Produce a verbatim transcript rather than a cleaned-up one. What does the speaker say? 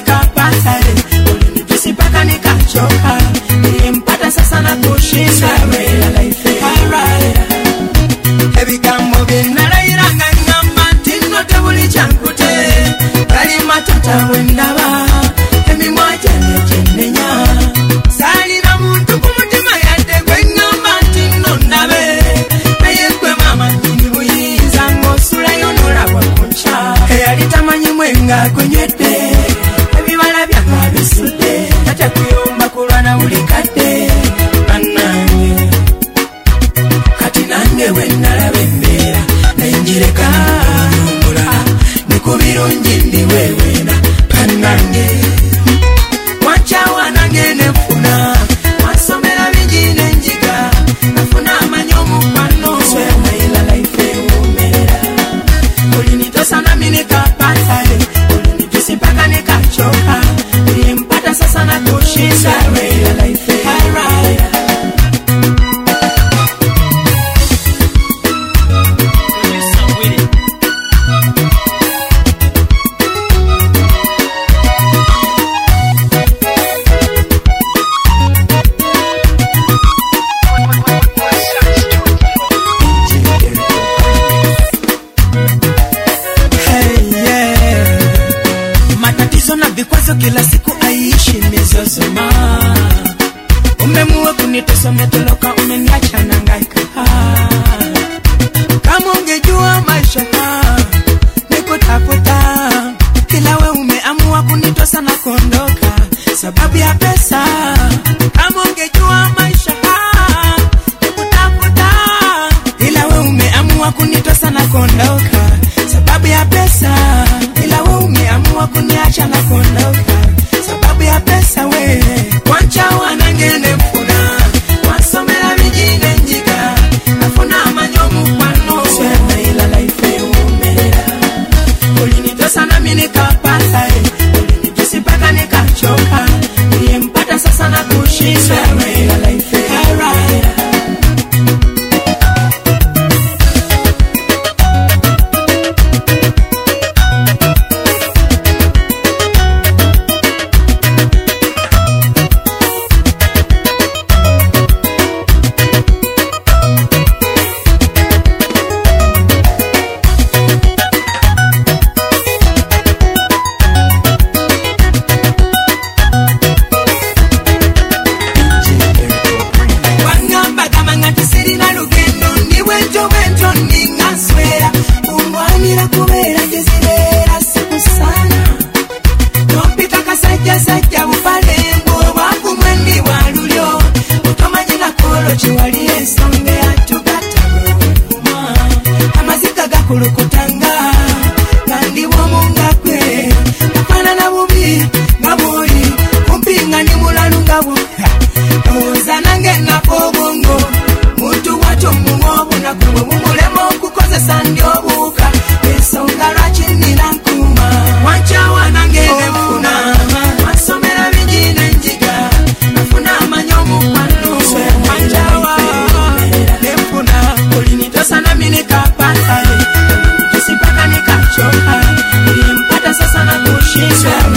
nikapata, ulinitusi mpaka nikachoka, nilimpata sasa na kushinda. Ebigambo binalairanga ngamba tino tebuli chankute, kali matata wendaba emimwa jene jenenya, salira muntu kumutima yadde gwe ngamba tino ndabe, naye gwe mama tini buyinza ng'osula yonolabwa kuncha, eyali tamanyi mwenga kunywedde ebibala byanga bisudde, ate kuyomba kulwana buli kadde bannange. Kati nange wennalaba embeera nayinjireka nyumbula nikubirungi ndi weweena bannange, wancawa nange nefuna wansomera bingi nenjiga nafuna amanyi omukwano swemaila life ewumerera, ulinitosa nami nikapata, ulinitusi mpaka nikachoka, nilimpata sasa na kushinda. Life alright. Kila siku aishi mizozoma, umemuwe kunitosa umetoloka umeniacha nangaika. Kama ungejua maisha nikutafuta, kila we umeamua kunitosa na kondoka sababu ya pesa. Kama ungejua maisha nikutafuta, kila we umeamua kunitosa na kondoka sababu ya pesa. Kila we umeamua kuniacha na kondoka sababu ya pesa. We wanchawa nange nefuna wansomera bijine njiga nafuna amanyomu kwano swemaila life ewumerera, ulinitosa nami nikapata, ulinitusi mpaka nikachoka, nilimpata sasa na kushinda. Swemaila life alright. Kulukutanga kandi womunga kwe kufana na bubi ngabuli kumpinga ni mulalu ngabu oza nange nakobongo muntu wacho mumobu na kubo mumulemo kukozesa ndyobuka esonga lwaki nina nkuma wanchawa nange nefuna wansomera bijine njiga nafuna amanyomu kwano wanchawa nefuna ulinitosa nami nikapata, nilimpata sasa na kushinda.